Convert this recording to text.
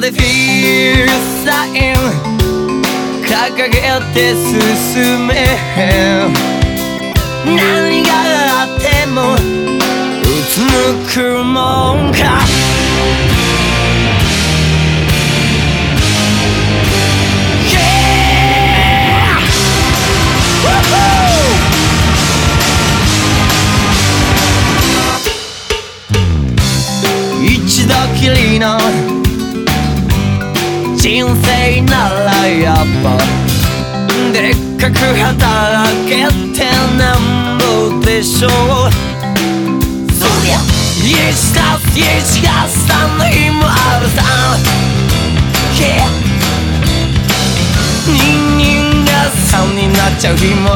でフィールサイン掲げて進め何があってもうつむくもんか一度きりの人生ならやっぱでっかく働けてなんぼでしょうそりゃ1たす1が3の日もあるさ Yeah 2人が3になっちゃう日も